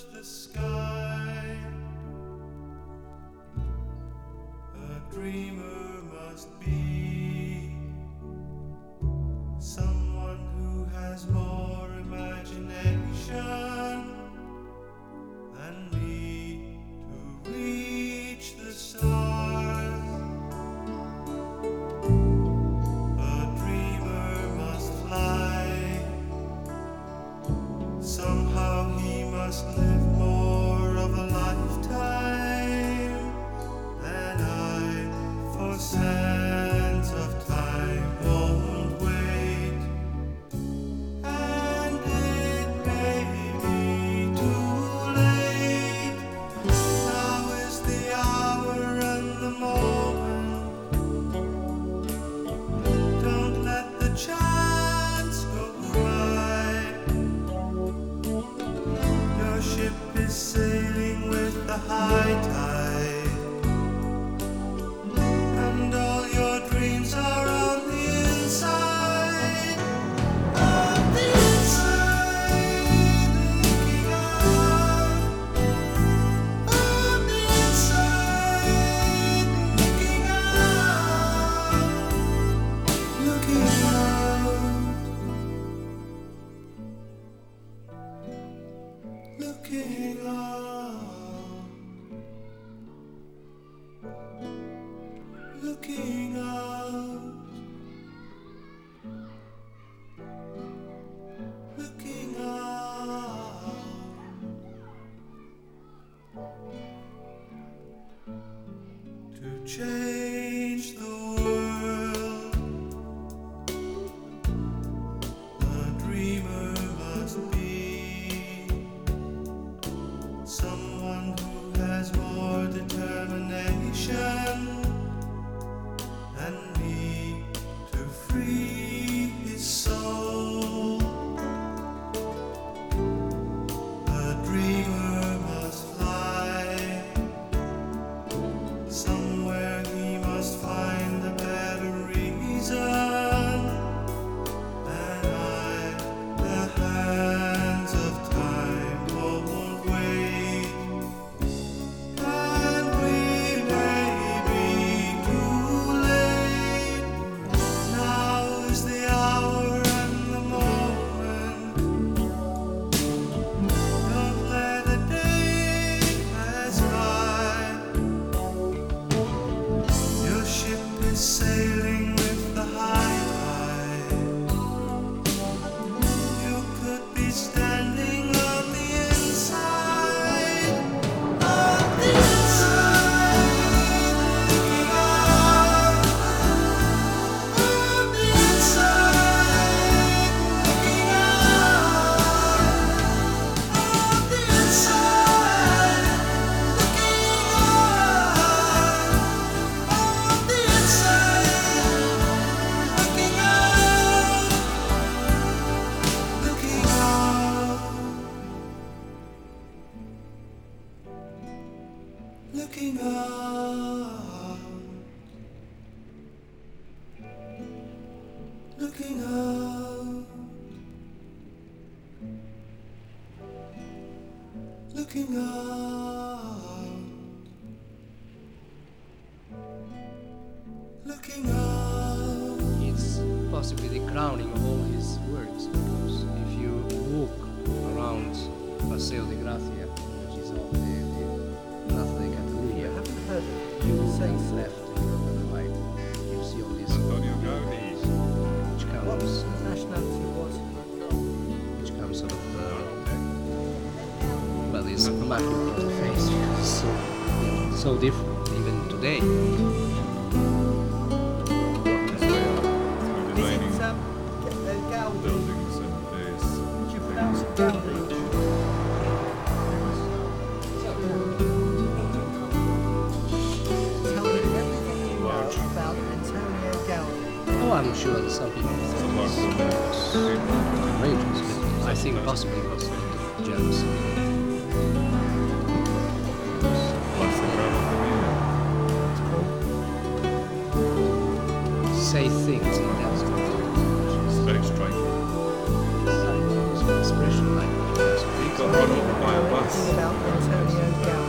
touch the sky. A dreamer must be someone who has more imagination than me to reach the stars. A dreamer must fly. Somehow he must live more of a lifetime than I, for sense of time won't wait. And it may be too late. Now is the hour and the moment. Don't let the chance go by. Your ship is sailing with the high tide, and all your dreams are on the inside. On the inside, looking out. On the inside, looking out. Looking out. Looking out. Looking out. Looking out. To change the world, a dreamer must be someone who has more determination than me to free his soul. A dreamer must fly. Somewhere he must find a better reason than I. The hands of time won't wait, and we may be too late. Now is the hour and the moment. Don't let a day pass by. Your ship is sailing with the high tide. You could be standing on the inside. On the inside, looking out. On the inside, looking out. On the inside, looking out. On the inside, looking out. Looking out. Looking out. Looking out. Looking out. Looking out. It's possibly the crowning of all his works, because if you walk around Paseo de Gracia, which is off the Plaza de Catalunya, I haven't heard of you you will say then so. left and you go right, you see all these Antonio Gaudi. which What comes, his nationality was? which comes sort of, well, it's immaculate on the face, because so different even today. This way up through the Is remaining it Gaudi? buildings and this. Would you pronounce it Gaudi? Tell me everything you know Large. about Antonio Gaudi. Oh, I'm sure that some people It's a think large it's building. outrageous, but I think possibly it was jealousy. Plus the crowd of the media. Say things in that sort of It's very striking. expression like He got run over by a bus. everything about Antonio Gaudi.